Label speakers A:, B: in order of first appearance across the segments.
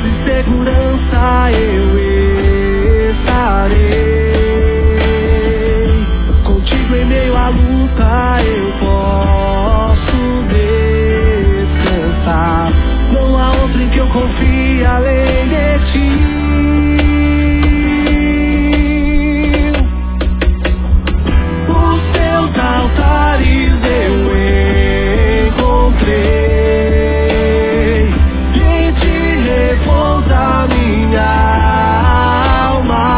A: lado e segurança eu estarei. Contigo em meio à luta eu posso descansar. Não há outro em que eu confie além de ti. Os teus altares eu encontrei. Em ti repousa minha alma.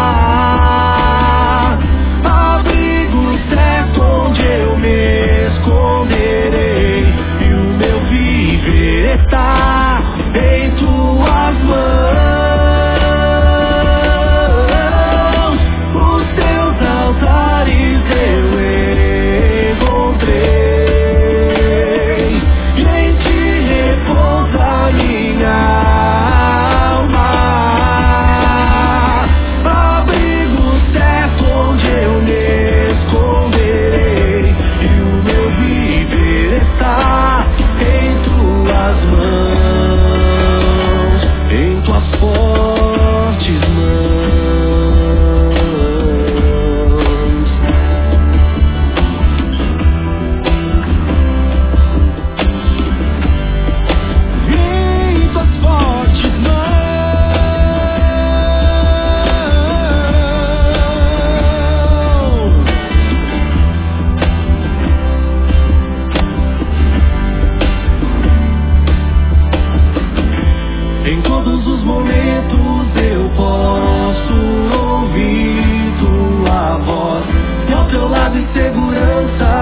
A: Abrigo certo onde eu me esconderei. E o meu viver está em tuas mãos. Os teus altares eu encontrei. E em ti repousa minha alma. Abrigo certo onde eu me esconderei. E o meu viver está em tuas mãos, em tuas fortes mãos. Em tuas fortes mãos. Em todos os momentos eu posso ouvir tua voz. E ao teu lado em segurança